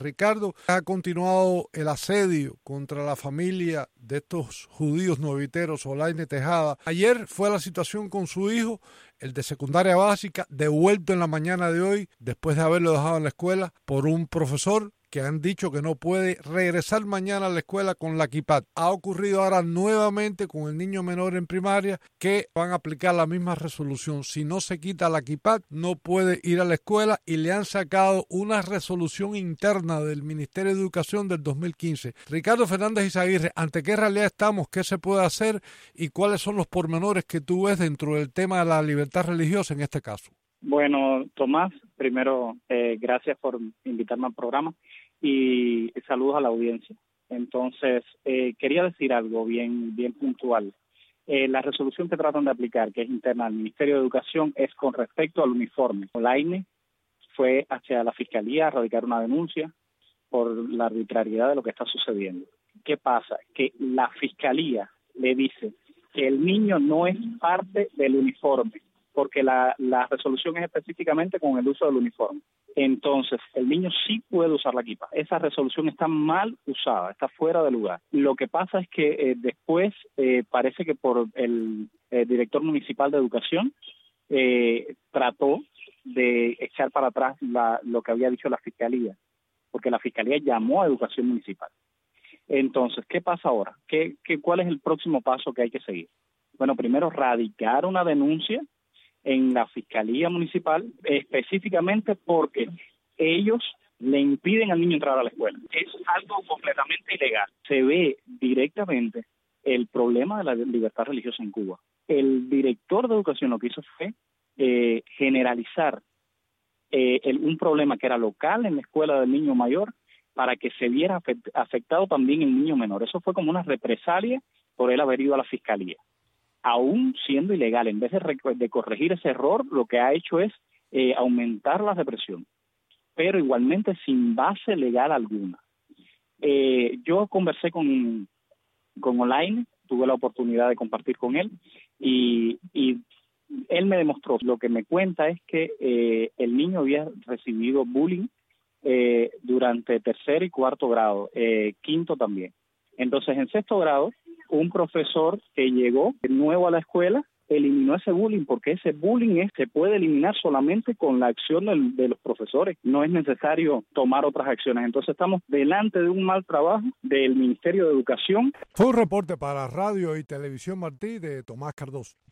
Ricardo, ha continuado el asedio contra la familia de estos judíos nueviteros, Olaine Tejada. Ayer fue la situación con su hijo, el de secundaria básica, devuelto en la mañana de hoy, después de haberlo dejado en la escuela, por un profesor que han dicho que no puede regresar mañana a la escuela con la kippah. Ha ocurrido ahora nuevamente con el niño menor en primaria, que van a aplicar la misma resolución. Si no se quita la kippah, no puede ir a la escuela, y le han sacado una resolución interna del Ministerio de Educación del 2015. Ricardo Fernández Izaguirre, ¿ante qué realidad estamos? ¿Qué se puede hacer? ¿Y cuáles son los pormenores que tú ves dentro del tema de la libertad religiosa en este caso? Bueno, Tomás, primero, gracias por invitarme al programa y saludos a la audiencia. Entonces, quería decir algo bien puntual. La resolución que tratan de aplicar, que es interna al Ministerio de Educación, es con respecto al uniforme. Olaine fue hacia la Fiscalía a radicar una denuncia por la arbitrariedad de lo que está sucediendo. ¿Qué pasa? Que la Fiscalía le dice que el niño no es parte del uniforme, porque la resolución es específicamente con el uso del uniforme. Entonces, el niño sí puede usar la kippah. Esa resolución está mal usada, está fuera de lugar. Lo que pasa es que después parece que por el director municipal de educación trató de echar para atrás lo que había dicho la Fiscalía, porque la Fiscalía llamó a Educación Municipal. Entonces, ¿qué pasa ahora? ¿Cuál es el próximo paso que hay que seguir? Bueno, primero, radicar una denuncia en la Fiscalía Municipal, específicamente porque ellos le impiden al niño entrar a la escuela. Es algo completamente ilegal. Se ve directamente el problema de la libertad religiosa en Cuba. El director de educación lo que hizo fue generalizar un problema que era local en la escuela del niño mayor para que se viera afectado también el niño menor. Eso fue como una represalia por él haber ido a la Fiscalía. Aún siendo ilegal, en vez de corregir ese error, lo que ha hecho es aumentar la represión, pero igualmente sin base legal alguna. Yo conversé con Olaine, tuve la oportunidad de compartir con él, y él me demostró, lo que me cuenta es que el niño había recibido bullying durante tercer y cuarto grado, quinto también. Entonces, en sexto grado, un profesor que llegó nuevo a la escuela eliminó ese bullying, porque ese bullying se puede eliminar solamente con la acción de los profesores. No es necesario tomar otras acciones. Entonces estamos delante de un mal trabajo del Ministerio de Educación. Fue un reporte para Radio y Televisión Martí de Tomás Cardoso.